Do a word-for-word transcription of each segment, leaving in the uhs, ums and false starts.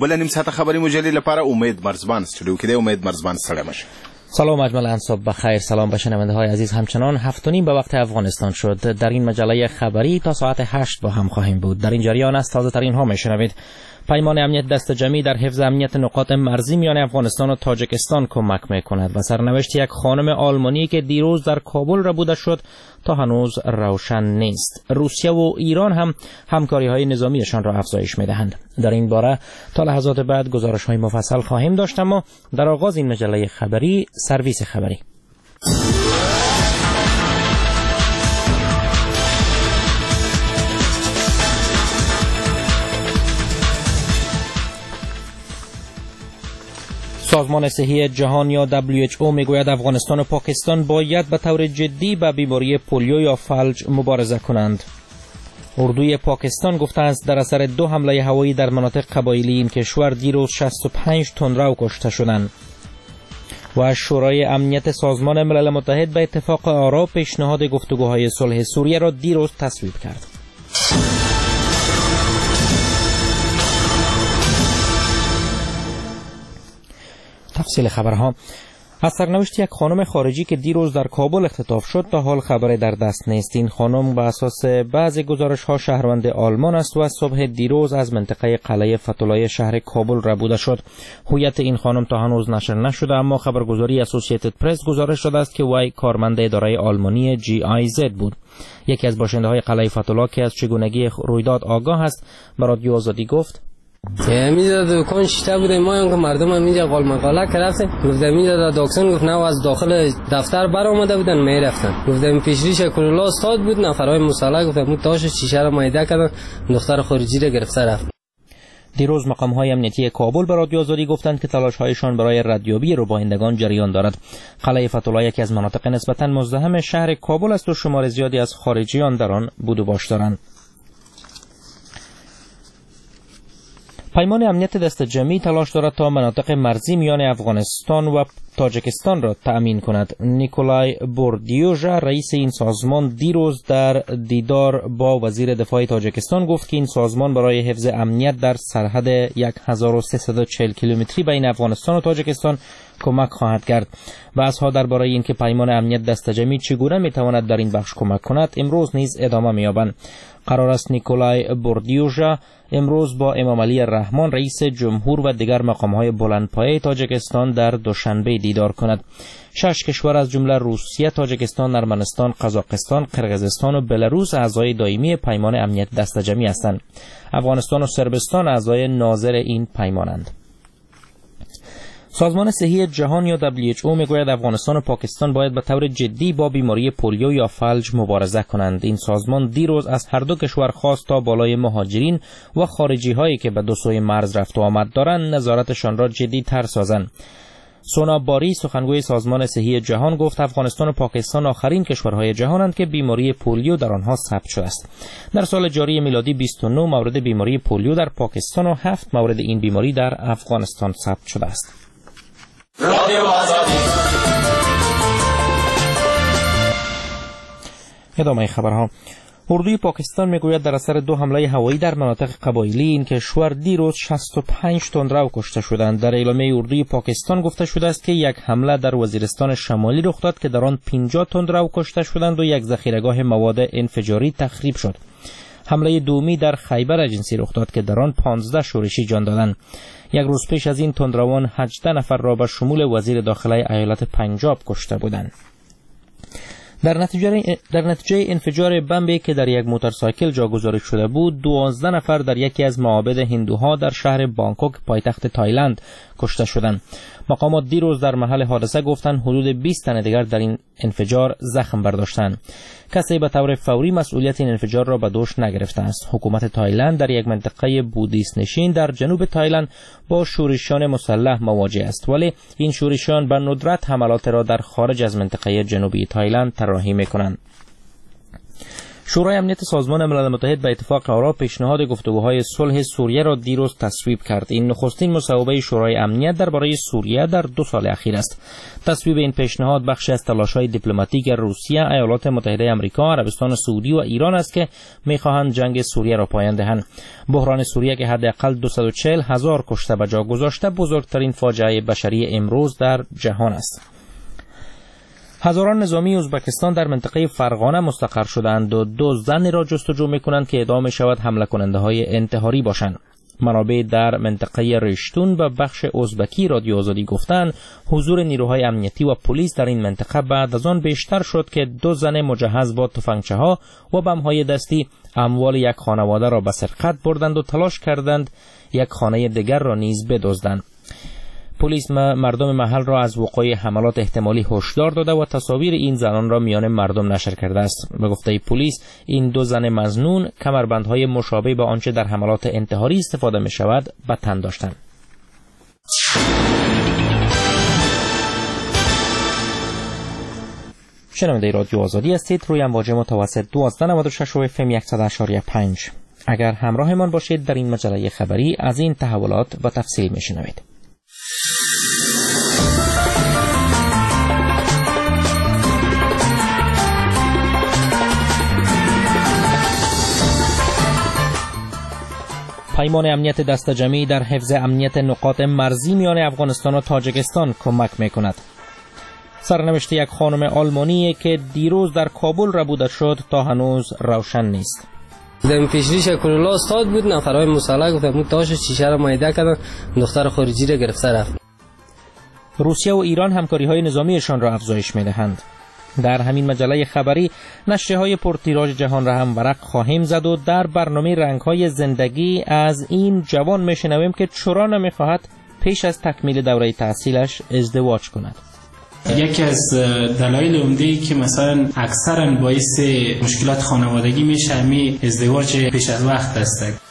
بل نیم ساعت خبری مجلی لپاره امید مرزبان استودیو کې دی. امید مرزبان سلام باشه. سلام اجمل انصاب بخیر. سلام به شنونده های عزیز. همچنان هفت و نیم به وقت افغانستان شد. در این مجله خبری تا ساعت هشت با هم خواهیم بود. در این جریان از تازه ترین ها میشنوید: پیمان امنیت دست جمعی در حفظ امنیت نقاط مرزی میان افغانستان و تاجیکستان کمک میکند و سرنوشت یک خانم آلمانی که دیروز در کابل ربوده شد تا هنوز روشن نیست. روسیه و ایران هم همکاری های نظامیشان را افزایش میدهند. در این باره تا لحظات بعد گزارش های مفصل خواهیم داشت، اما در آغاز این مجله خبری سرویس خبری. سازمان صحی جهان یا دبلیو اچ او میگوید افغانستان و پاکستان باید به طور جدی با بیماری پولیو یا فلج مبارزه کنند. اردوی پاکستان گفته است در اثر دو حمله هوایی در مناطق قبایلی این کشور دیروز شصت و پنج تندرو کشته شدند. و شورای امنیت سازمان ملل متحد به اتفاق آرا پیشنهاد گفتگوهای صلح سوریه را دیروز تصویب کرد. تفصیل خبرها. از سرنوشت یک خانم خارجی که دیروز در کابل اختطاف شد تا حال خبری در دست نیست. این خانم به اساس بعضی گزارش ها شهروند آلمان است و صبح دیروز از منطقه قلعه فتولای شهر کابل ربوده شد. هویت این خانم تا هنوز نشر نشده، اما خبرگزاری اسوسییتد پرس گزارش داده است که وی کارمند اداره آلمانی جی آی زد بود. یکی از باشنده های قلعه فتولا که از چگونگی رویداد آگاه است به رادیو آزادی گفت: اینجا دکان شیشه بوده، ما هم که مردم هم اینجا قال مقاله کردن، گفتم اینجا داکسون گفت نه از داخل دفتر بر آمده بودن میرفتن. گفتم پیشریش کلولا استاد بود، نفرای مسلح گفتم تاش شیشه را مایده کردن، دختر خارجی را گرفته رفت. دیروز مقام‌های امنیتی کابل به رادیو آزادی گفتند که تلاش‌هایشان برای ردیابی ربایندگان جریان دارد. قلعه فتولا یکی از مناطق نسبتاً مزدحم شهر کابل است و شمار زیادی از خارجیان در آن بود و باش دارند. پیمان امنیت دست جمعی تلاش دارد تا مناطق مرزی میان افغانستان و تاجیکستان را تأمین کند. نیکولای بوردیوژا رئیس این سازمان دیروز در دیدار با وزیر دفاع تاجیکستان گفت که این سازمان برای حفظ امنیت در سرحد هزار و سیصد و چهل کیلومتری بین افغانستان و تاجیکستان کمک خواهد کرد. بحث‌ها درباره اینکه پیمان امنیت دست جمعی چگونه میتواند در این بخش کمک کند امروز نیز ادامه می‌یابد. قرار است نیکولای بوردیوژا امروز با امام علی رحمان رئیس جمهور و دیگر مقام‌های بلندپایه تاجیکستان در دوشنبه دیدار کند. شش کشور از جمله روسیه، تاجیکستان، ارمنستان، قزاقستان، قرقیزستان و بلاروس اعضای دائمی پیمان امنیت دست جمعی هستند. افغانستان و صربستان اعضای ناظر این پیمانند. سازمان صحی جهان یا دبلیو اچ او میگوید افغانستان و پاکستان باید به طور جدی با بیماری پولیو یا فلج مبارزه کنند. این سازمان دیروز از هر دو کشور خواست تا بالای مهاجرین و خارجی هایی که به دو سوی مرز رفت و آمد دارند نظارتشان را جدی تر سازند. سونا باری سخنگوی سازمان صحی جهان گفت افغانستان و پاکستان آخرین کشورهای جهانند که بیماری پولیو در آنها ثبت شده است. در سال جاری میلادی بیست و نه مورد بیماری پولیو در پاکستان و هفت مورد این بیماری در افغانستان ثبت شده است. ادامه خبرها. اردوی پاکستان میگوید در اثر دو حمله هوایی در مناطق قبایلی این کشور دیروز شصت و پنج تندرو کشته شدند. در اعلامیه اردوی پاکستان گفته شده است که یک حمله در وزیرستان شمالی رخ داد که در آن پنجاه تندرو کشته شدند و یک ذخیره‌گاه مواد انفجاری تخریب شد. حمله دومی در خیبر اجنسی رخ داد که در آن پانزده شورشی جان دادند. یک روز پیش از این تندروان هجده نفر را به شمول وزیر داخله ایالت پنجاب کشته بودند. در نتیجه در نتیجه انفجار بمبی که در یک موتورسایکل جاگذاری شده بود، دوازده نفر در یکی از معابد هندوها در شهر بانکوک پایتخت تایلند کشته شدند. مقامات دیروز در محل حادثه گفتند حدود بیست تن دیگر در این انفجار زخم برداشتند. کسی به طور فوری مسئولیت این انفجار را به دوش نگرفته است. حکومت تایلند در یک منطقه بودیست نشین در جنوب تایلند با شورشیان مسلح مواجه است، ولی این شورشیان به ندرت حملات را در خارج از منطقه جنوبی تایلند طراحی می‌کنند. شورای امنیت سازمان ملل متحد به اتفاق آرا پیشنهاد گفتگوهای صلح سوریه را دیروز تصویب کرد. این نخستین مصوبه شورای امنیت درباره سوریه در دو سال اخیر است. تصویب این پیشنهاد بخشی از تلاش‌های دیپلماتیک روسیه، ایالات متحده آمریکا، عربستان سعودی و ایران است که می‌خواهند جنگ سوریه را پایان دهند. بحران سوریه که حداقل دویست و چهل هزار کشته به جا گذاشته، بزرگترین فاجعه بشری امروز در جهان است. هزاران نظامی ازبکستان در منطقه فرغانه مستقر شدند و دو زن را جستجو می‌کنند که ادعا می‌شود حمله کننده‌های انتحاری باشند. منابع در منطقه رشتون و بخش ازبکی رادیو آزادی گفتند حضور نیروهای امنیتی و پلیس در این منطقه بعد از آن بیشتر شد که دو زن مجهز با تفنگچه‌ها و بم‌های دستی اموال یک خانواده را به سرقت بردند و تلاش کردند یک خانه دیگر را نیز بدزدند. پلیس مردم محل را از وقوع حملات احتمالی هشدار داده و تصاویر این زنان را میان مردم نشر کرده است. به گفته پلیس این دو زن مظنون کمربندهای مشابه به آنچه در حملات انتحاری استفاده می شود به تن داشتند. شنونده رادیو آزادی هستید. روی امواج متوسط دوازده نود و شش و اف ام صد و شش و پنج. اگر همراهمان باشید در این مجله خبری از این تحولات و تفصیل میشنوید. پیمان امنیت دست جمعی در حفظ امنیت نقاط مرزی میان افغانستان و تاجیکستان کمک میکند. سرنوشت یک خانم آلمانی که دیروز در کابل ربوده شد تا هنوز روشن نیست. دم پیشریش کلولا استاد بود، نفرای مسلح گفتم تاش شیشه را مایده کردن، دختر خارجی را گرفته رفت. روسیه و ایران همکاری‌های نظامیشان را افزایش می‌دهند. در همین مجله خبری نشریه‌های پرتیراژ جهان را هم ورق خواهیم زد و در برنامه رنگ‌های زندگی از این جوان می‌شنویم که چرا نمی‌خواهد پیش از تکمیل دوره تحصیلش ازدواج کند. یکی از دلایل عمده‌ای که مثلا اکثرا باعث مشکلات خانوادگی میشه همین ازدواج پیش از وقت است.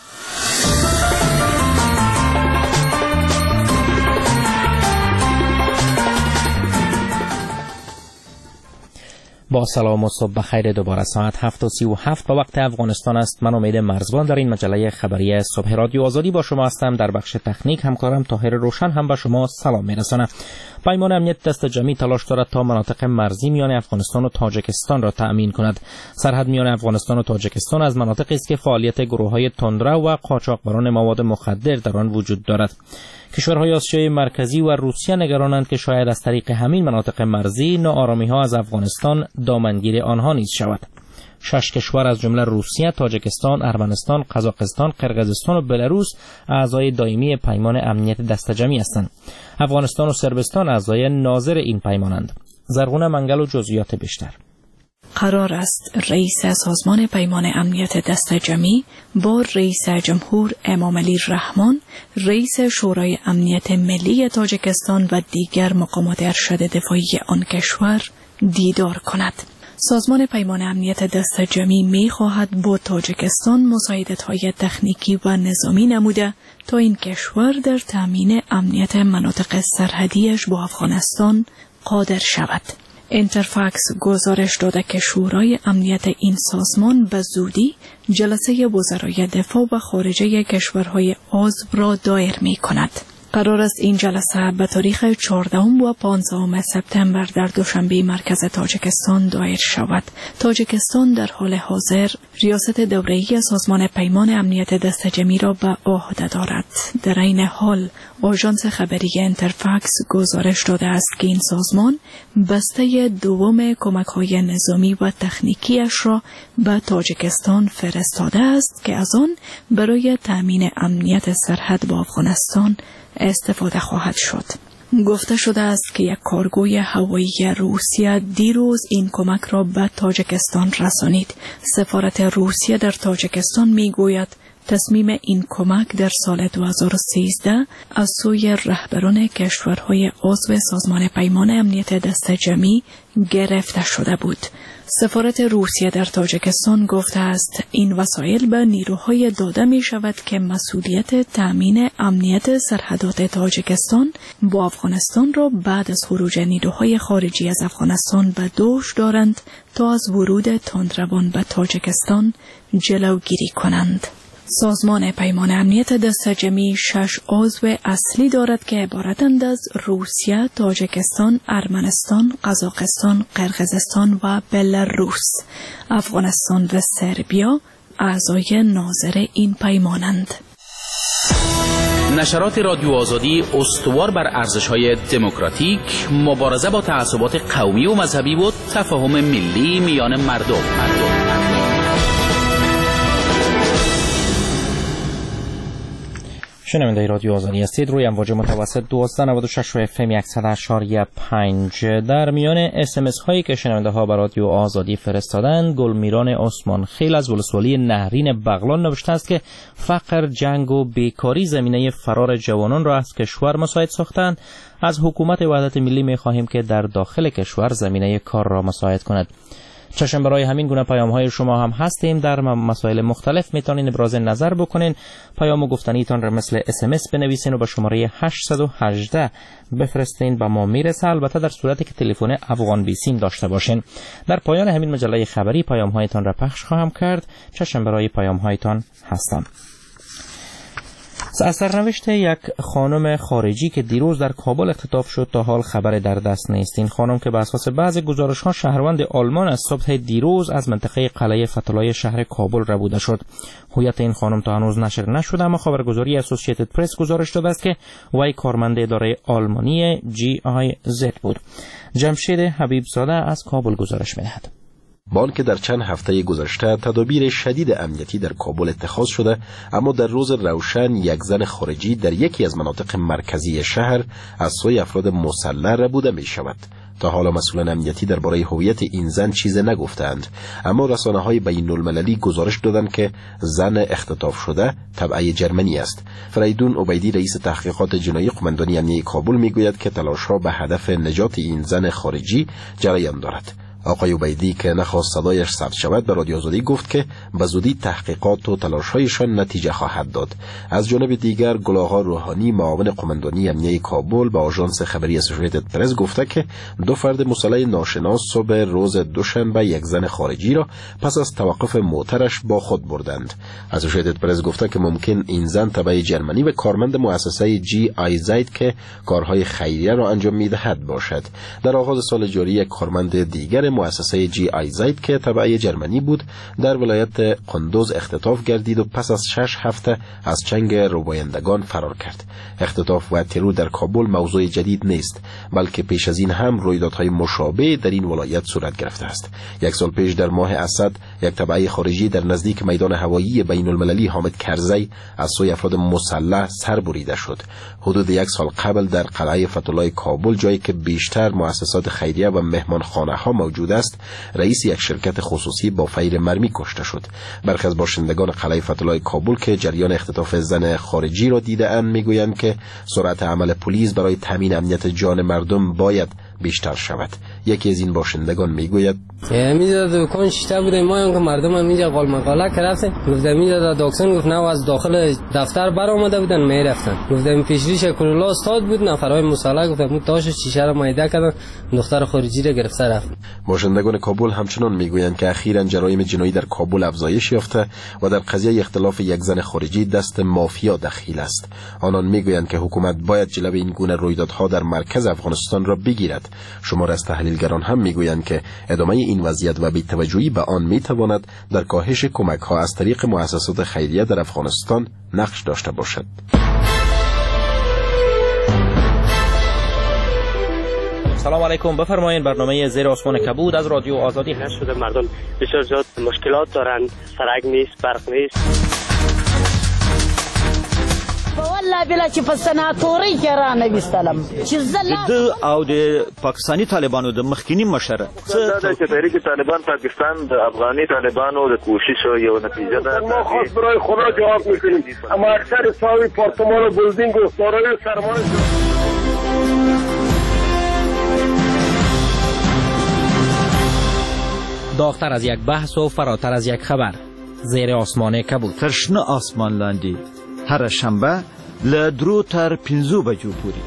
با سلام و صبح بخیر. دوباره ساعت هفت و سی و هفت به وقت افغانستان است. من امید مرزبان در این مجله خبری صبح رادیو آزادی با شما هستم. در بخش تکنیک همکارم طاهر روشن هم به شما سلام میرسانه. پیمان امنیت دست جمعی تلاش دارد تا مناطق مرزی میان افغانستان و تاجیکستان را تأمین کند. سرحد میان افغانستان و تاجیکستان از مناطقی است که فعالیت گروه‌های تندرو و قاچاقبران مواد مخدر در آن وجود دارد. کشورهای آسیای مرکزی و روسیه نگرانند که شاید از طریق همین مناطق مرزی ناآرامی‌ها از افغانستان دامنگیر آنها نیز شود. شش کشور از جمله روسیه، تاجیکستان، ارمنستان، قزاقستان، قرقیزستان و بلاروس اعضای دائمی پیمان امنیت دست جمعی هستند. افغانستان و صربستان اعضای ناظر این پیمانند. زرغونه منگل و جزئیات بیشتر. قرار است رئیس سازمان پیمان امنیت دست جمعی با رئیس جمهور امامعلی رحمان، رئیس شورای امنیت ملی تاجیکستان و دیگر مقامات ارشد دفاعی آن کشور دیدار کند. سازمان پیمان امنیت دست جمعی می خواهد با تاجیکستان مساعدت‌های تکنیکی و نظامی نموده تا این کشور در تامین امنیت مناطق سرحدیش با افغانستان قادر شود. اینترفاکس گزارش داده که شورای امنیت این سازمان به زودی جلسه وزرای دفاع و خارجه کشورهای عضو را دایر می کند. قرار است این جلسه به تاریخ چهاردهم و پانزدهم سپتامبر در دوشنبه مرکز تاجیکستان دایر شود. تاجیکستان در حال حاضر ریاست دوره‌ای سازمان پیمان امنیت دست جمعی را به عهده دارد. در این حال آژانس خبری اینترفاکس گزارش داده است که این سازمان بسته دوم کمک‌های نظامی و تکنیکیش را به تاجیکستان فرستاده است که از آن برای تأمین امنیت سرحد با افغانستان استفاده خواهد شد. گفته شده است که یک کارگوی هوایی روسیه دیروز این کمک را به تاجیکستان رسانید. سفارت روسیه در تاجیکستان می گوید تصمیم این کمک در سال دو هزار و سیزده از سوی رهبران کشورهای عضو سازمان پیمان امنیت دست جمعی گرفته شده بود. سفارت روسیه در تاجیکستان گفته است این وسایل به نیروهای داده می شود که مسئولیت تأمین امنیت سرحدات تاجیکستان با افغانستان را بعد از خروج نیروهای خارجی از افغانستان به دوش دارند تا از ورود تندروان به تاجیکستان جلوگیری کنند. سازمان پیمان امنیت دست جمعی شش عضو اصلی دارد که عبارتند از روسیه، تاجیکستان، ارمنستان، قزاقستان، قرقیزستان و بلاروس. افغانستان و سربیا اعضای ناظر این پیمانند. نشرات رادیو آزادی استوار بر ارزش‌های دموکراتیک، مبارزه با تعصبات قومی و مذهبی و تفاهم ملی میان مردم. مردم. شنونده رادیو آزادی هستید. روی امواج متوسط دویست و نود و شش و اف ام صد و اشاری پنج. در میان اس ام اس هایی که شنونده ها به رادیو آزادی فرستادند، گلمیران عثمان خیل از ولسوالی نهرین بغلان نوشته است که فقر، جنگ و بیکاری زمینه فرار جوانان را از کشور مساعد ساختند. از حکومت وحدت ملی می خواهیم که در داخل کشور زمینه کار را مساعد کند. چشم برای همین گونه پیام های شما هم هستیم. در مسائل مختلف میتونین ابراز نظر بکنین. پیام و گفتنیتان را مثل اس ام اس بنویسین و به شماره هشت یک هشت بفرستین به ما میرسه، البته در صورتی که تلفن افغان بیسیم داشته باشین. در پایان همین مجله خبری پیام هایتان را پخش خواهم کرد. چشم برای پیام هایتان هستم. از سرنوشت یک خانم خارجی که دیروز در کابل اختطاف شد تا حال خبر در دست نیست. این خانم که بر اساس بعض گزارش‌ها شهروند آلمان از صبح دیروز از منطقه قلعه فتولای شهر کابل ربوده شد. هویت این خانم تا هنوز نشر نشده، اما خبرگزاری اسوسییتد پرس گزارش داده است که وی کارمند اداره آلمانی جی آی زد بود. جمشید حبیب زاده از کابل گزارش می‌دهد. با آنکه در چند هفته گذشته تدابیر شدید امنیتی در کابل اتخاذ شده، اما در روز روشن یک زن خارجی در یکی از مناطق مرکزی شهر از سوی افراد مسلح ربوده می شود. تا حالا مسئولان امنیتی درباره هویت این زن چیز نگفتند، اما رسانه‌های بین‌المللی گزارش دادند که زن اختطاف شده تبعه جرمنی است. فریدون عبیدی رئیس تحقیقات جنایی قماندانی امنیتی کابل میگوید که تلاش‌ها به هدف نجات این زن خارجی جریان دارد. آقای عبیدی که نخواست صدایش ثبت شود به رادیو آزادی گفت که به زودی تحقیقات و تلاش‌هایشان نتیجه خواهد داد. از جانب دیگر گل‌آقا روحانی معاون قماندانی امنیتی کابل به آژانس خبری اسوسییتد پرس گفته که دو فرد مسلح ناشناس صبح روز دوشنبه یک زن خارجی را پس از توقف موترش با خود بردند. اسوسییتد پرس گفته که ممکن این زن تبع جرمنی و کارمند مؤسسه جی آی زد که کارهای خیریه را انجام می‌دهد باشد. در آغاز سال جاری یک کارمند دیگر مؤسسه جی آی زد که تبع جرمنی بود در ولایت قندوز اختطاف گردید و پس از شش هفته از چنگ ربایندگان فرار کرد. اختطاف و ترور در کابل موضوع جدید نیست، بلکه پیش از این هم رویدادهای مشابه در این ولایت صورت گرفته است. یک سال پیش در ماه اسد یک تبعه خارجی در نزدیک میدان هوایی بین المللی حامد کرزی از سوی افراد مسلح سر بریده شد. حدود یک سال قبل در قلعه فتولای کابل، جایی که بیشتر مؤسسات خیریه و مهمانخانه ها موجود است، رئیس یک شرکت خصوصی با فیر مرمی کشته شد. برخی از باشندگان قلعه فتولای کابل که جریان اختطاف زن خارجی را دیده‌اند میگویند که سرعت عمل پلیس برای تامین امنیت جان مردم باید بیشتر شود. یکی از این باشندگان میگوید اینجا دکان شیشته بوده، ما هم که مردم هم اینجا قال مقاله کردن، گفتم اینجا دکان گفت نه از داخل دفتر بر آمده بودن میرفتن. گفتم پیشریش کرولا استاد بود، نفرای مسلح گفتم تاش شیشه را مایده کردن، دختر خارجی را گرفته رفت. باشندگان کابل همچنان میگویند که اخیراً جرایم جنایی در کابل افزایش یافته و در قضیه اختلاف یک زن خارجی دست مافیا دخیل است. آنان میگویند که حکومت باید جلوی این گونه رویدادها در مرکز افغانستان را بگیرد. شمار از تحلیلگران هم میگویند که ادامه این وضعیت و بی‌توجهی به آن میتواند در کاهش کمک‌ها از طریق مؤسسات خیریه در افغانستان نقش داشته باشد. سلام علیکم، بفرمایید. برنامه زیر آسمان کبود از رادیو آزادی نشده. مردم بسیار زیاد مشکلات دارند، سرک نیست، برق نیست. والله بلا چې په سناتوري کې را نویستلم چې زله او د پاکستانی طالبانو د مخکینی مشر دا چې تحریک طالبان پاکستان د افغاني طالبانو د کوشش یو نتیجه ده. ما خاص برای خدا جواب میکنیم، اما اکثر ساوی پارتمان و بلدینگ و سارای سرمایه داغتر از یک بحث و فراتر از یک خبر، زیر آسمان کبود. ترشنه آسمان لاندی هر شنبه لدرو تر پنزو بجو پوری.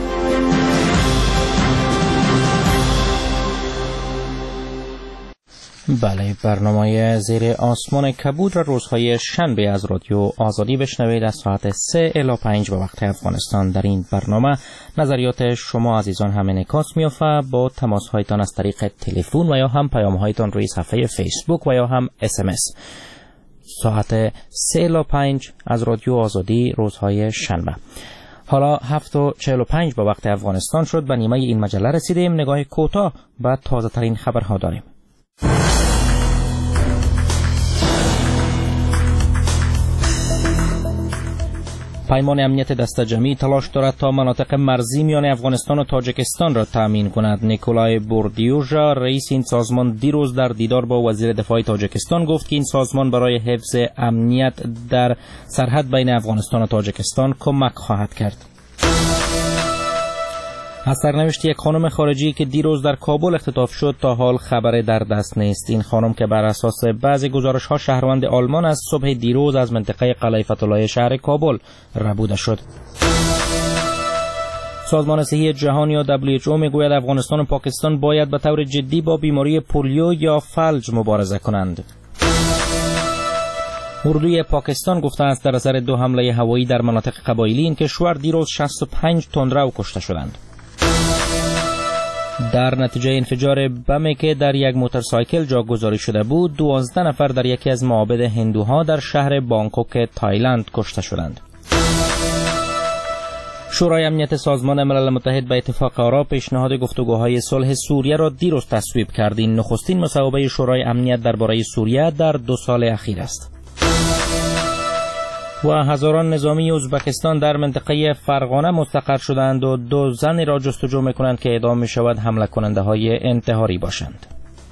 بله، برنامه زیر آسمان کبود را روزهای شنبه از رادیو آزادی بشنوید از ساعت سه الی پنج به وقت افغانستان. در این برنامه نظریات شما عزیزان هم انعکاس می‌یافته با تماس‌هایتان از طریق تلفن و یا هم پیام‌هایتان روی صفحه فیسبوک و یا هم اس ام اس. ساعت سه الی پنج از رادیو آزادی روزهای شنبه. حالا هفت و چهل و پنج به وقت افغانستان شد. به نیمه این مجله رسیدیم. نگاه کوتاه به تازه ترین خبرها داریم. پیمان امنیت دسته جمعی تلاش دارد تا مناطق مرزی میان افغانستان و تاجیکستان را تأمین کند. نیکولای بوردیوژا رئیس این سازمان دیروز در دیدار با وزیر دفاع تاجیکستان گفت که این سازمان برای حفظ امنیت در سرحد بین افغانستان و تاجیکستان کمک خواهد کرد. از سرنوشت یک خانم خارجی که دیروز در کابل اختطاف شد تا حال خبر در دست نیست. این خانم که بر اساس بعضی گزارش‌ها شهروند آلمان از صبح دیروز از منطقه قلعه فتح‌الله شهر کابل ربوده شد. سازمان صحی جهانی یا دبلیو اچ او میگوید افغانستان و پاکستان باید به طور جدی با بیماری پولیو یا فلج مبارزه کنند. اردوی پاکستان گفته است در اثر دو حمله هوایی در مناطق قبایلی این کشور دیروز شصت و پنج تندرو کشته شدند. در نتیجه انفجار بمی که در یک موتورسایکل جاگذاری شده بود، دوازده نفر در یکی از معابد هندوها در شهر بانکوک تایلند کشته شدند. شورای امنیت سازمان ملل متحد به اتفاق آرا پیشنهاد گفتگوهای صلح سوریه را دیروز تصویب کرد. این نخستین مصوبه شورای امنیت درباره سوریه در دو سال اخیر است. و هزاران نظامی ازبکستان در منطقه فرغانه مستقر شدند و دو زنی را جستجو می‌کنند که ادعا می‌شود حمله کننده های انتحاری باشند.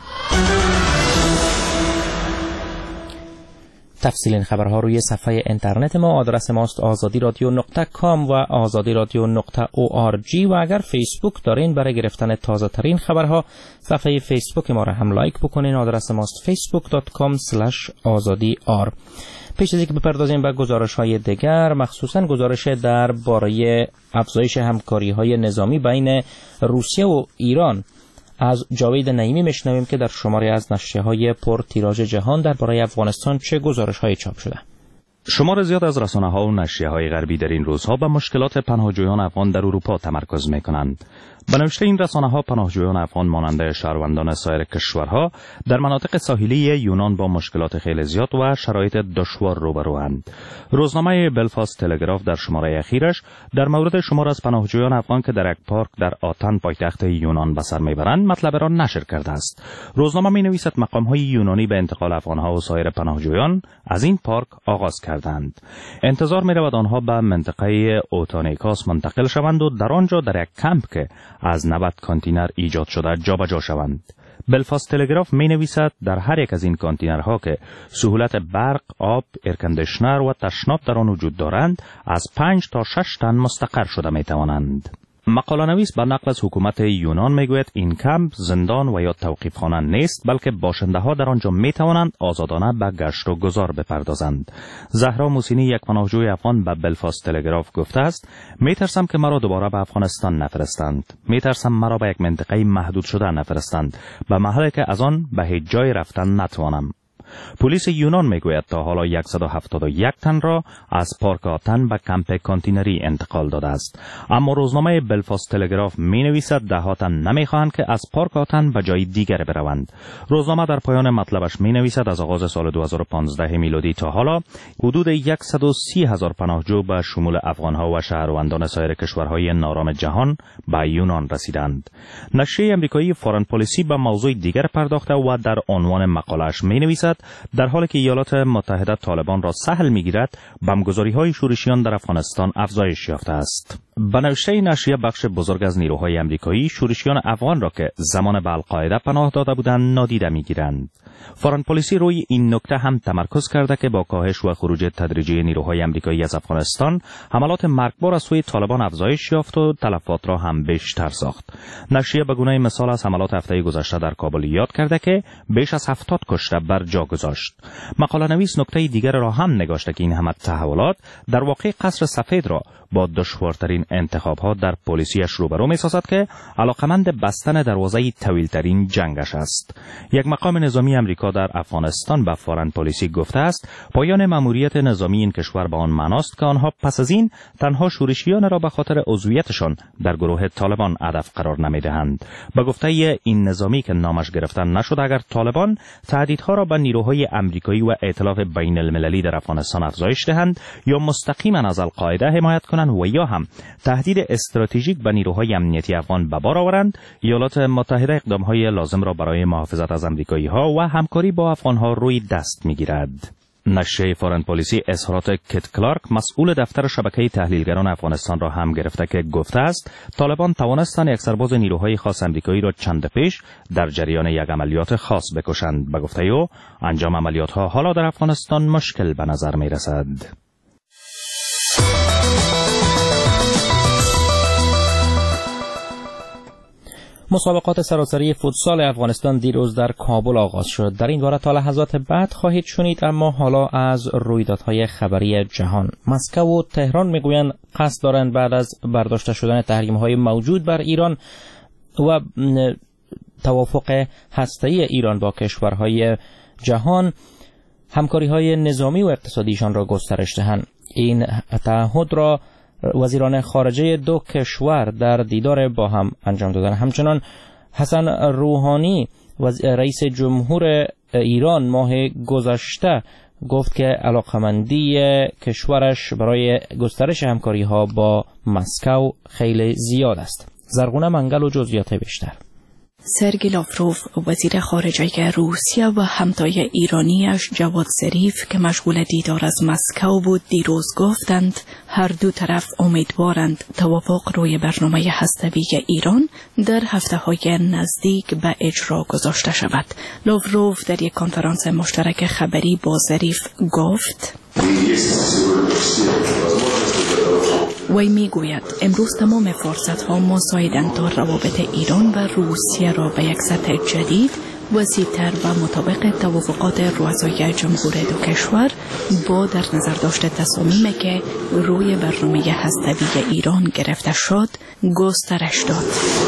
تفصیل این خبرها روی صفحه اینترنت ما. آدرس ماست آزادی رادیو نقطه کام و آزادی رادیو نقطه او آر جی و اگر فیسبوک دارین برای گرفتن تازه ترین خبرها صفحه فیسبوک ما را هم لایک بکنین. آدرس ماست فیسبوک دات کام اسلش آزادی آر. پیش از اینکه بپردازیم به گزارش‌های دیگر، مخصوصاً گزارش درباره افزایش همکاری‌های نظامی بین روسیه و ایران، از جاوید نعیمی میشنویم که در شماری از نشریه‌های پر تیراژ جهان درباره افغانستان چه گزارش‌هایی چاپ شده. شمار زیاد از رسانه‌ها و نشریه‌های غربی در این روزها به مشکلات پناهجویان افغان در اروپا تمرکز می‌کنند. به نوشته این رسانه‌ها، پناهجویان افغان مانند شهروندان سایر کشورها در مناطق ساحلی یونان با مشکلات خیلی زیاد و شرایط دشوار روبروند. روزنامه بلفاست تلگراف در شماره اخیرش در مورد شمار از پناهجویان افغان که در یک پارک در آتن پایتخت یونان به سر میبرند مطلب را نشر کرده است. روزنامه می‌نویسد مقام‌های یونانی به انتقال افغان‌ها و سایر پناهجویان از این پارک آغاز کردند. انتظار می‌رود آنها به منطقه اوتانیکاس منتقل شوند و در آنجا در یک کمپ که از نود کانتینر ایجاد شده جابجا شوند. بلفاست تلگراف می نویسد در هر یک از این کانتینرها که سهولت برق، آب، ایرکندیشنر و تشناب در آن وجود دارند، از پنج تا شش تن مستقر شده می توانند. مقاله نویس به نقل از حکومت یونان میگوید این کمپ زندان و یا توقیفخانه نیست، بلکه باشنده ها در آنجا می توانند آزادانه به گشت و گذار بپردازند. زهرا موسینی، یک پناهجوی افغان، به بلفاست تلگراف گفته است: می ترسم که مرا دوباره به افغانستان نفرستند. می ترسم مرا به یک منطقه محدود شده نفرستند، به محلی که از آن به هیچ جای رفتن نتوانم. پلیس یونان میگوید تا حالا صد و هفتاد و یک تن را از پارک آتن به کمپ کانتینری انتقال داده است. اما روزنامه بلفاست تلگراف می نویسد ده ها تن نمی خواهند که از پارک آتن به جای دیگر بروند. روزنامه در پایان مطلبش می نویسد از آغاز سال دو هزار و پانزده میلادی تا حالا حدود صد و سی هزار پناهجو به شمول افغانها و شهروندان سایر کشورهای نارام جهان به یونان رسیدند. نشریه امریکایی فارن پالیسی به موضوع دیگر پرداخته و در عنوان مقاله‌اش می نویسد: در حالی که ایالات متحده طالبان را سهل می‌گیرد، بمبگذاری‌های شورشیان در افغانستان افزایش یافته است. به نوشته نشریه بخش بزرگ از نیروهای آمریکایی شورشیان افغان را که زمان به القاعده پناه داده بودند نادیده می‌گیرند. فارن پلیسی روی این نکته هم تمرکز کرده که با کاهش و خروج تدریجی نیروهای آمریکایی از افغانستان، حملات مرگبار از سوی طالبان افزایش یافت و تلفات را هم بیشتر ساخت. نشریه به گونه مثال از حملات هفته گذشته در کابل یاد کرده که بیش از هفتاد کشته بر جا گذاشت. مقاله نویس نکته دیگر را هم نگاشته که این همه تحولات در واقع قصر سفید را با دشوارترین انتخاب‌ها در پلیسیش روبرو می‌سازد که علاقمند بستن دروازه طویل‌ترین جنگش است. یک مقام نظامی آمریکا در افغانستان به فارن پلیسی گفته است پایان مأموریت نظامی این کشور به آن معناست که آنها پس از این تنها شورشیان را به خاطر عضویتشان در گروه طالبان هدف قرار نمی‌دهند. به گفته این نظامی که نامش گرفتن نشد، اگر طالبان تهدیدها را به نیروهای آمریکایی و ائتلاف بین‌المللی در افغانستان افزایش دهند یا مستقیما از القاعده حمایت کنند و یا هم تهدید استراتژیک به نیروهای امنیتی افغان به بار آورند، ایالات متحده اقدام‌های لازم را برای محافظت از آمریکایی‌ها و همکاری با افغان‌ها روی دست می‌گیرد. نشریه فارن پلیسی اظهارات کیت کلارک مسئول دفتر شبکه تحلیلگران افغانستان را هم گرفته که گفته است طالبان توانستند یک سرباز نیروهای خاص آمریکایی را چند پیش در جریان یک عملیات خاص بکشند. به گفته او انجام عملیات‌ها حالا در افغانستان مشکل به نظر می‌رسد. مسابقات سراسری فوتسال افغانستان دیروز در کابل آغاز شد. در این باره تا لحظات بعد خواهید شنید، اما حالا از رویدادهای خبری جهان. مسکو و تهران میگویند قصد دارند بعد از برداشته شدن تحریم‌های موجود بر ایران و توافق هسته‌ای ایران با کشورهای جهان همکاری‌های نظامی و اقتصادیشان را گسترش دهند. این تعهد را وزیران خارجه دو کشور در دیدار با هم انجام دادند. همچنان حسن روحانی رئیس جمهور ایران ماه گذشته گفت که علاقمندی کشورش برای گسترش همکاری ها با مسکو خیلی زیاد است. زرغونه منگل و جزئیات بیشتر. سرگی لاوروف وزیر خارجه روسیه و همتای ایرانیش جواد ظریف که مشغول دیدار از مسکو بود دیروز گفتند هر دو طرف امیدوارند توافق روی برنامه هسته‌ای ایران در هفته‌های نزدیک به اجرا گذاشته شود. لاوروف در یک کنفرانس مشترک خبری با ظریف گفت وی میگوید امروز تمام فرصت‌ها مساعدند تا روابط ایران و روسیه را به یک سطح جدید، وسیع‌تر و مطابق توافقات رؤسای جمهور دو کشور با در نظر داشته تصامیمی که روی برنامه هسته‌ای ایران گرفته شد گسترش داد.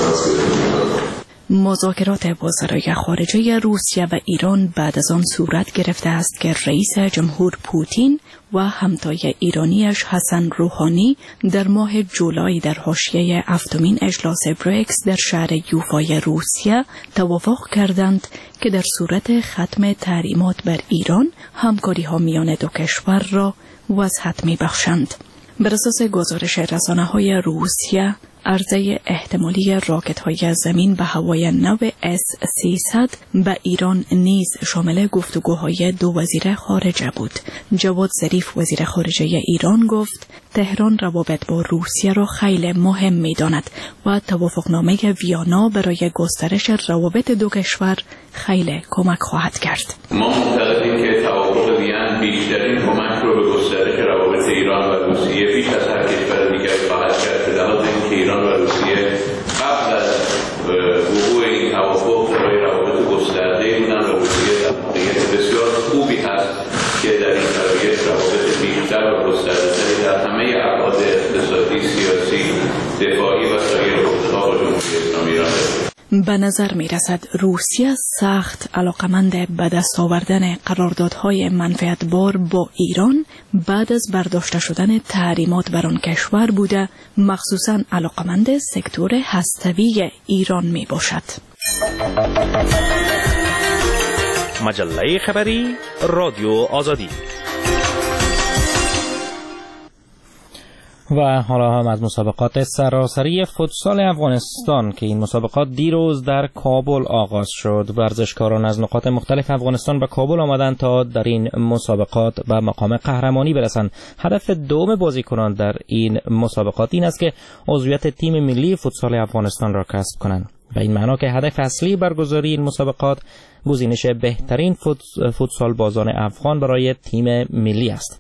مذاکرات وزرای خارجه روسیه و ایران بعد از آن صورت گرفته است که رئیس جمهور پوتین و همتای ایرانیش حسن روحانی در ماه جولای در حاشیه هفتمین اجلاس بریکس در شهر یوفای روسیه توافق کردند که در صورت ختم تحریمات بر ایران همکاری ها میان دو کشور را وسعت می بخشند. بر اساس گزارش رسانه‌های روسیه، عرضه احتمالی راکت‌های زمین به هوای نو اس سیصد به ایران نیز شامل گفتگوهای دو وزیر خارجه بود. جواد ظریف وزیر خارجه ایران گفت تهران روابط با روسیه را خیلی مهم می‌داند و توافقنامه ویانا برای گسترش روابط دو کشور خیلی کمک خواهد کرد. ما معتقدیم که توافق ویان بیشترین کمک رو به گسترش روابط ایران و روسیه بیش از هر کشور دیگر خواهد کرد. به لحاظ اینکه ایران و روسیه قبل از وقوع این توافق برای روابط گسترده بودن و روسیه در موقعیت بسیار خوبی هست که در این شرایط روابط بیشتر و گسترده‌تری در همه ابعاد اقتصادی، سیاسی، دفاعی و سایر حوزه‌ها با جمهوری اسلامی ایران دارد. به نظر می رسد روسیه سخت علاقمند به دست آوردن قراردادهای منفعتبار با ایران بعد از برداشته شدن تحریمات بر آن کشور بوده، مخصوصاً علاقمند سکتور هسته‌ای ایران می باشد. مجله خبری رادیو آزادی. و حالا هم از مسابقات سراسری فوتسال افغانستان که این مسابقات دیروز در کابل آغاز شد. ورزشکاران از نقاط مختلف افغانستان به کابل آمدند تا در این مسابقات به مقام قهرمانی برسند. هدف دوم بازیکنان در این مسابقات این است که عضویت تیم ملی فوتسال افغانستان را کسب کنند. به این معنا که هدف اصلی برگزاری این مسابقات گزینش بهترین فوتسال بازان افغان برای تیم ملی است.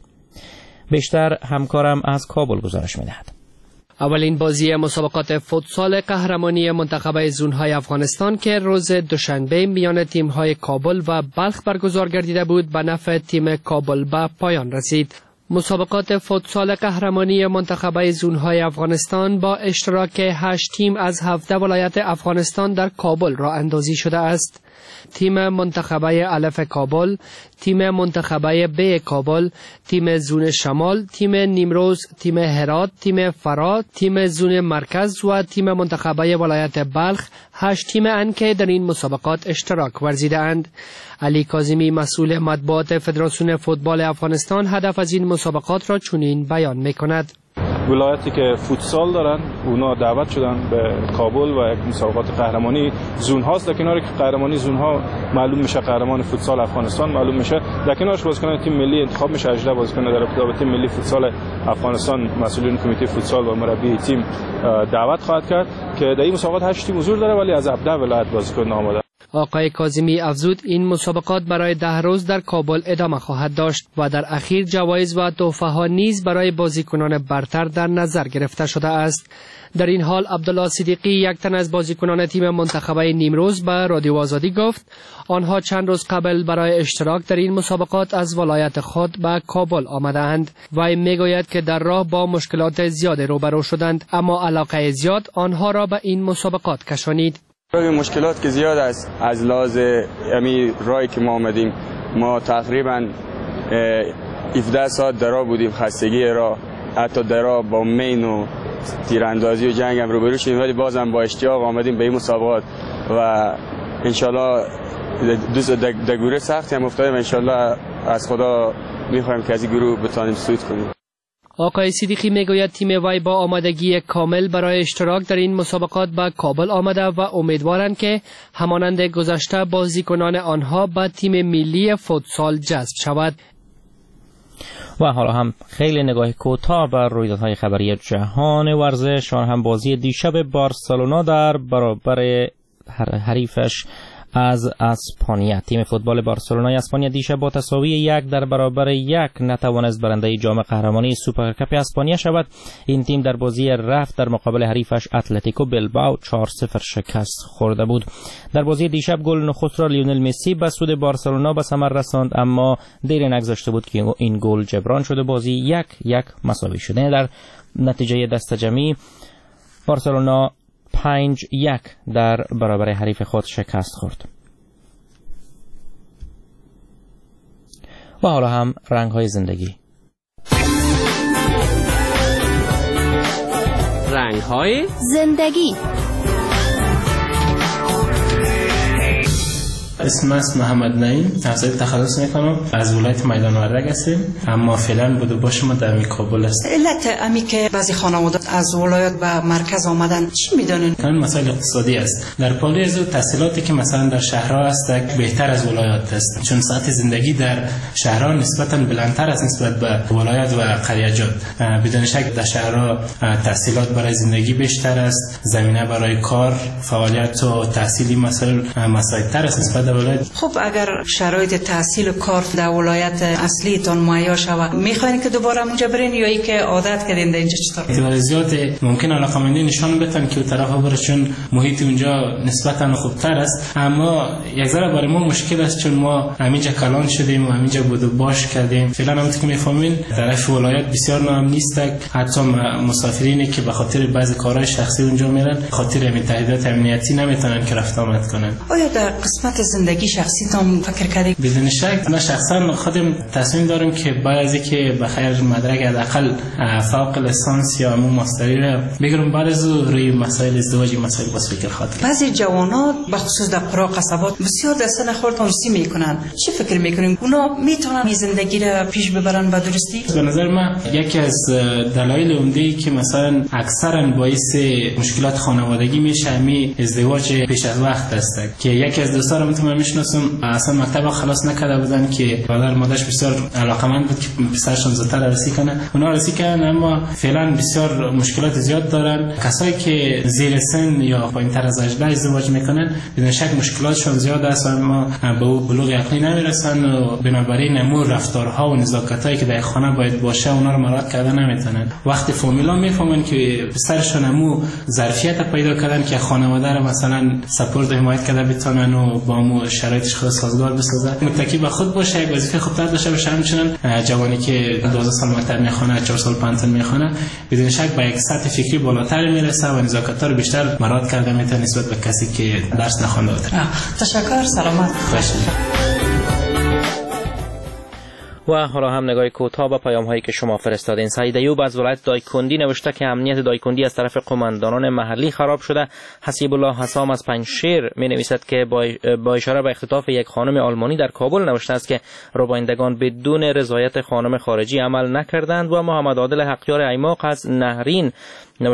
بیشتر همکارم از کابل گزارش می‌دهد. اولین بازی مسابقات فوتسال قهرمانی منتخب زونهای افغانستان که روز دوشنبه میان تیم‌های کابل و بلخ برگزار گردیده بود به نفع تیم کابل به پایان رسید. مسابقات فوتسال قهرمانی منتخب زونهای افغانستان با اشتراک هشت تیم از هفده ولایت افغانستان در کابل راه اندازی شده است. تیم منتخبه الف کابل، تیم منتخبه ب کابل، تیم زون شمال، تیم نیمروز، تیم هرات، تیم فرا، تیم زون مرکز و تیم منتخبه ولایت بلخ هشت تیم اند که در این مسابقات اشتراک ورزیده اند. علی کاظمی مسئول مطبوعات فدراسیون فوتبال افغانستان هدف از این مسابقات را چنین بیان می‌کند. ولایتی که فوتسال دارن اونا دعوت شدن به کابل و یک مسابقات قهرمانی زون هاست. در کنار که قهرمانی زون ها معلوم میشه قهرمان فوتسال افغانستان معلوم میشه، در کنارش بازیکنان تیم ملی انتخاب میشه. هجده بازیکن در ابتدا تیم ملی فوتسال افغانستان مسئولین کمیته فوتسال و مربی تیم دعوت خواهد کرد که در این مسابقات هشت تیم حضور داره ولی از هفده ولایت بازیکن آمده. آقای کاظمی افزود این مسابقات برای ده روز در کابل ادامه خواهد داشت و در اخیر جوایز و تحفه ها نیز برای بازیکنان برتر در نظر گرفته شده است. در این حال عبدالله صدیقی یک تن از بازیکنان تیم منتخبه نیمروز به رادیو آزادی گفت آنها چند روز قبل برای اشتراک در این مسابقات از ولایت خود به کابل آمدند. وی میگوید که در راه با مشکلات زیاد روبرو شدند اما علاقه زیاد آنها را به این مسابقات کشانید. مشکلات که زیاد است از لحاظ امی رای که ما آمدیم، ما تقریبا هفده ساعت در راه بودیم، خستگی راه، حتی در راه با مین و تیراندازی و جنگ هم روبرو شدیم ولی بازم با اشتیاق آمدیم به این مسابقات و انشالله در گروه سختی هم افتادیم. انشالله از خدا میخوایم که از این گروه بتانیم صعود کنیم. آقای صدیقی میگوید تیم وی با آمادگی کامل برای اشتراک در این مسابقات به کابل آمده و امیدوارند که همانند گذشته بازیکنان آنها به تیم ملی فوتسال جذب شود. و حالا هم خیلی نگاه کوتاه بر رویدادهای خبری جهان ورزش. آن هم بازی دیشب بارسلونا در برابر حریفش از اسپانیا. تیم فوتبال بارسلونای اسپانیا دیشب با تساوی یک در برابر یک نتوانست برنده جام قهرمانی سوپرکاپ اسپانیا شود. این تیم در بازی رفت در مقابل حریفش اتلتیکو بلبائو چهار صفر شکست خورده بود. در بازی دیشب گل نخست را لیونل مسی به سود بارسلونا به ثمر رساند اما دیر نگذشته بود که این گل جبران شده. بازی یک یک مساوی شده. در نتیجه دست جمعی بارسلونا پنج یک در برابر حریف خود شکست خورد. و حالا هم رنگ های زندگی. رنگ های زندگی. اسم است محمد نعیم، تحصیل تخصص میکنم، از ولایت میدان وردک هستیم اما فعلا بود و باش ما در کابل هستیم. علت امی که بعضی خانواده از ولایت به مرکز آمدن چی میدونین؟ کاملا مسائل اقتصادی است. در پالی از تحصیلاتی که مثلا در شهرها است بهتر از ولایت است، چون سطح زندگی در شهرها نسبتا بلندتر است نسبت به ولایت و قریه‌جات. بدون شک در شهرها تحصیلات برای زندگی بیشتر است، زمینه برای کار، فعالیت و تحصیلی مسائل مساعدتر است نسبت. خب اگر شرایط تحصیل و کار در ولایت اصلیتان مهیا شود میخواین که دوباره اونجا برین یا ای که عادت کردین در اینجا چطور؟ اعتبار زیاد ممکن علاقه‌مندی نشان بدن که اون طرف بره چون محیط اونجا نسبتا خوبتر است، اما یک ذره برای ما مشکل است چون ما همینجا کلان شدیم و همینجا بود و باش کردیم. فعلا همونطور که میفهمین طرف ولایت بسیار نام نیست، حتی مسافرینی که به خاطر بعضی کارهای شخصی اونجا میرن خاطر همین تهدیدات امنیتی نمیتونن که رفت آمد کنن. آیا در قسمت زندگی شخصی تام فکر کردی؟ بدون شک من شخصا خودم تصمیم دارم که بعد از اینکه بخیر مدرک حداقل فوق لیسانس یا مو ماستری را بگیرم، بعد از روی مسائل ازدواج مسائل باز فکر خاطر. بعضی جوانات به خصوص در قرا قصبات بسیار در سن خودتان سی میکنن. چه فکر میکنین اونا میتونن این زندگی را پیش ببرن به درستی؟ به نظر من یکی از دلایل عمده که مثلا اکثرا باعث مشکلات خانوادگی میشه می ازدواج پیش از وقت است که یکی از دوستانم من میشناسم اصلا مکتب خلاص نکرده بودن که برادر مادرش بسیار علاقمند بود که پسرشون زودتر رسی کنه، اونا رسی کردن اما فعلا بسیار مشکلات زیاد دارن. کسایی که زیر سن یا پایینتر از هجده ازدواج میکنن بدون شک مشکلاتشون زیاد است و اما به او بلوغ عقلی نمیرسن و بنابراین امور رفتارها و نزاکتایی که در خانه باید باشه اونا رو مراعات کردن نمیتونن. وقتی فامیلا میفهمن که پسرشون امو ظرفیت پیدا کردن که خانواده رو مثلا سپورت و حمایت کرده بتونن و با مو شرایطش خود سازگار بسازه، متکی به خود باشه، یک وظیفه خوبتر داشته باشه. همچنین جوانی که دوازده سال مکتب میخونه، چهار سال پانتون میخونه بدون شک به یک سطح فکری بالاتر میرسه و نزاکت‌ها رو بیشتر مراعات کرده میتونه نسبت به کسی که درس نخونده بود. تشکر، سلامت. و حالا هم نگاه کوتاه به پیام هایی که شما فرستادین. سعید ایوب از ولایت دایکندی نوشته که امنیت دایکندی از طرف قماندانان محلی خراب شده. حسیب الله حسام از پنجشیر می نویسد که با اشاره به اختطاف یک خانم آلمانی در کابل نوشته است که روبایندگان بدون رضایت خانم خارجی عمل نکردند. و محمد عادل حقیار ایماق از نهرین